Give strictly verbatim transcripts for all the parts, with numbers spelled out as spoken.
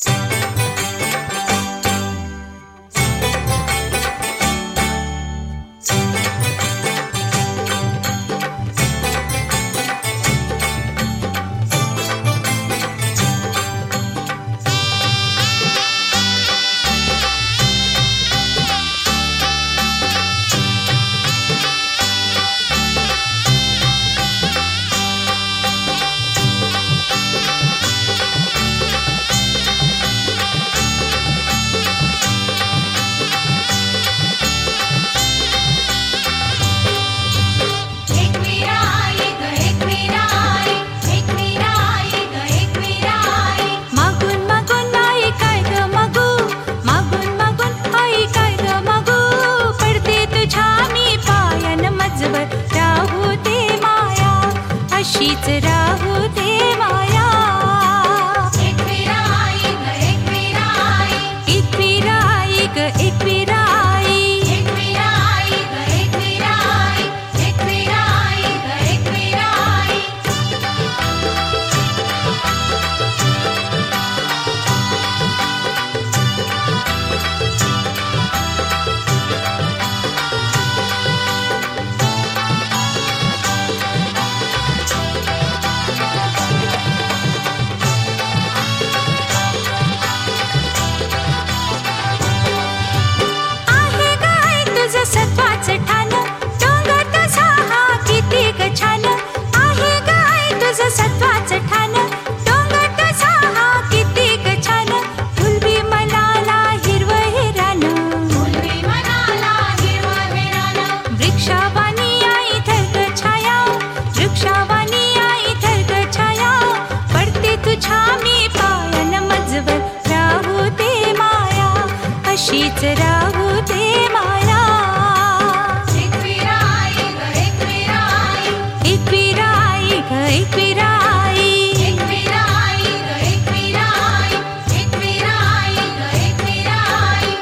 अशीच राहू दे माया. एकविराई ग एकविराई, एकविराई ग एकविराई, एकविराई ग एकविराई, एकविराई ग एकविराई. आहे गाय तुझं सत्वाचं ठाण, डोंगर तसा हा किती ग छान. आहे गाय तुझं सत्वाचं ठाण, डोंगर तसा हा किती ग छान. फुलबी मनाला हिरवं हे रान, फुलवी मनाला हिरवं हे रान, वृक्षावानी आई धरग छाया, वृक्षावानी आई धरग छाया. पडते तुझ्या मी पायन मजवर, राहू दे माया, अशीच राहू दे माया. एकविराई ग एकविराई, एकविराई ग एकविराई, एकविराई ग एकविराई, एकविराई ग एकविराई.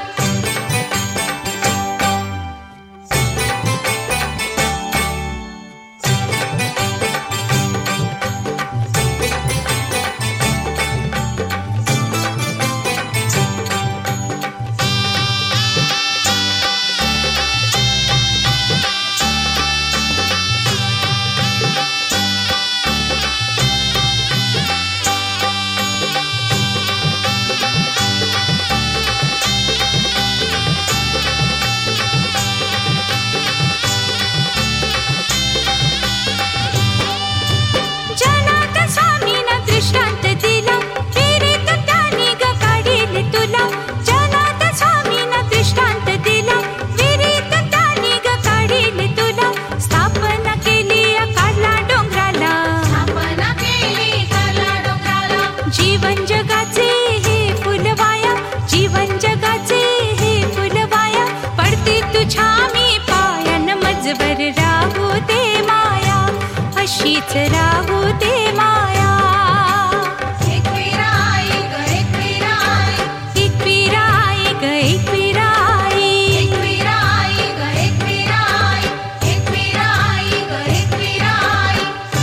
जनात स्वामीनं दृष्टांत दिला, विहिरीत त्याने ग काढील तुला. जनात स्वामीनं दृष्टांत दिला, विहिरीत त्याने ग काढील तुला. स्थापना केली काढला डोंगराला, स्थापना केली काढला डोंगराला, जीवन जगाचे हे फुलवाया, जीवन जगाचे हे फुलवाया. पडते तुझ्या मी पायन मजवर, राहू दे माया, अशीच राहू दे माया. एकविराई ग एकविराई, एकविराई ग एकविराई, एकविराई ग एकविराई, एकविराई ग एकविराई.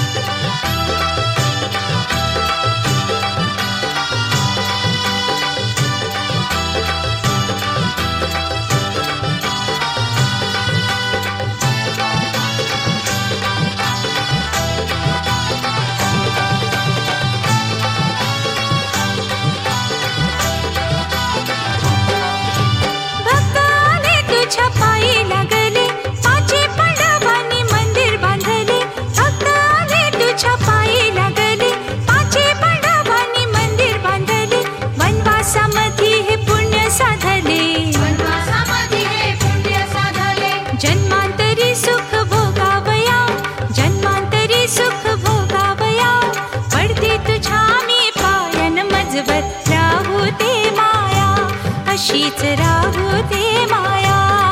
भक्त आले तुझ्या पायी लागले, पाची पांडवांनी मंदिर बांधले. भक्त आले तुझ्या पायी लागले, पाची पांडवांनी मंदिर बांधले. वनवासामध्ये हे पुण्य साधले, वनवासामध्ये हे पुण्य साधले, जन्मांतरी सुख भोगावया, जन्मांतरी सुख भोगावया. पडते तुझ्या मी पायन मजवर, राहू दे माया, अशीच राहू दे माया.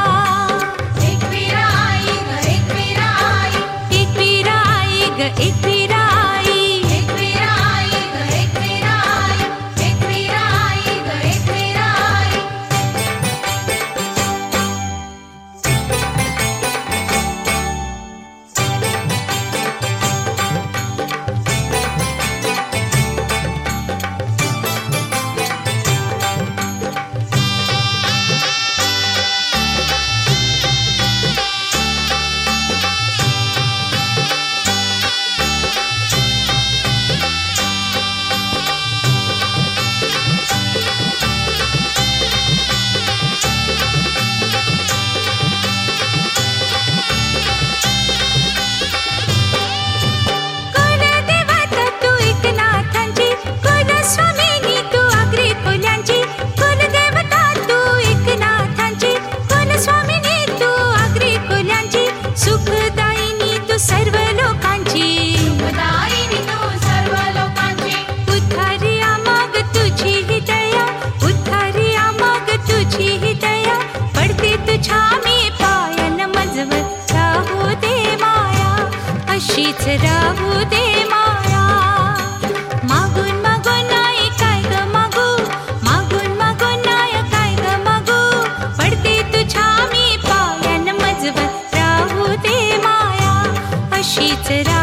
एकविराई ग एकविराई, एकविराई ग एकविराई, एकविराई ग एकविराई, एकविराई ग एकविराई. तशीच